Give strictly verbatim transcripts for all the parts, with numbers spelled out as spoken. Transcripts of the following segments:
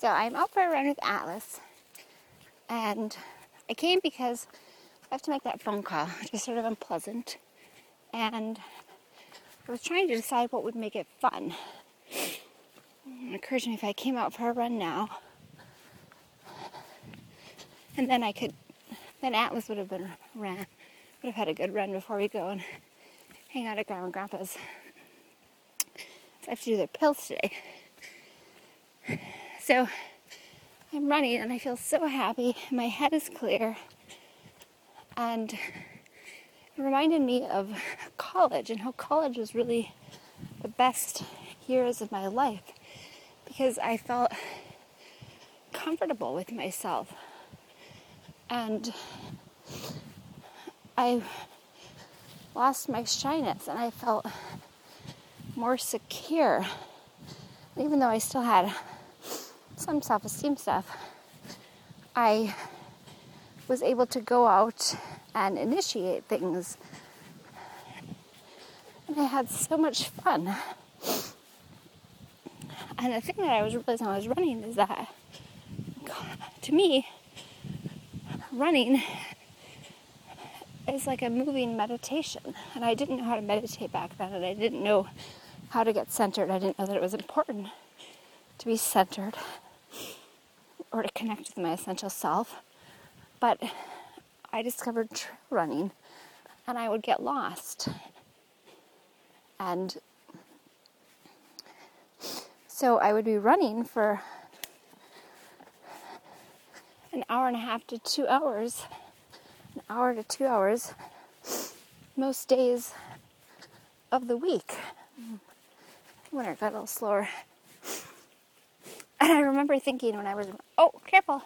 So I'm out for a run with Atlas, and I came because I have to make that phone call, which is sort of unpleasant, and I was trying to decide what would make it fun. It occurred to me if I came out for a run now, and then I could, then Atlas would have been ran, would have had a good run before we go and hang out at Grandma and Grandpa's. So I have to do their pills today. So I'm running and I feel so happy. My head is clear. And it reminded me of college and how college was really the best years of my life because I felt comfortable with myself. And I lost my shyness and I felt more secure. Even though I still had some self-esteem stuff, I was able to go out and initiate things. And I had so much fun. And the thing that I was realizing when I was running is that, to me, running is like a moving meditation. And I didn't know how to meditate back then, and I didn't know how to get centered. I didn't know that it was important to be centered or to connect with my essential self. But I discovered trail running, and I would get lost. And so I would be running for an hour and a half to two hours, an hour to two hours, most days of the week. When I got a little slower. And I remember thinking when I was, oh, careful.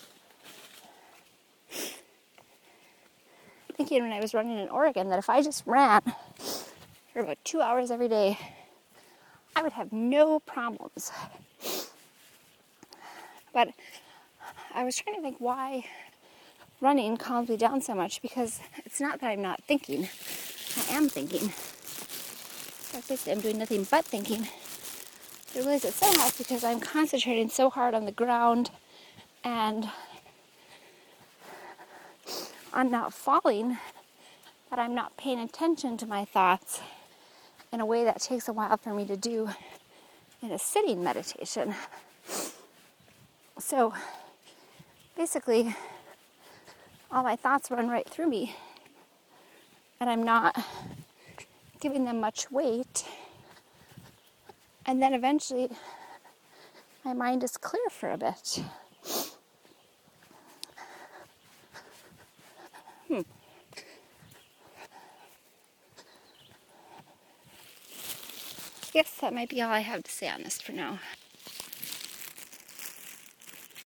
Thinking when I was running in Oregon that if I just ran for about two hours every day, I would have no problems. But I was trying to think why running calms me down so much, because it's not that I'm not thinking. I am thinking. Basically, I'm doing nothing but thinking. I realize it so much because I'm concentrating so hard on the ground and on not falling that I'm not paying attention to my thoughts in a way that takes a while for me to do in a sitting meditation. So basically, all my thoughts run right through me, and I'm not giving them much weight, and then eventually my mind is clear for a bit. Hmm. I guess that might be all I have to say on this for now.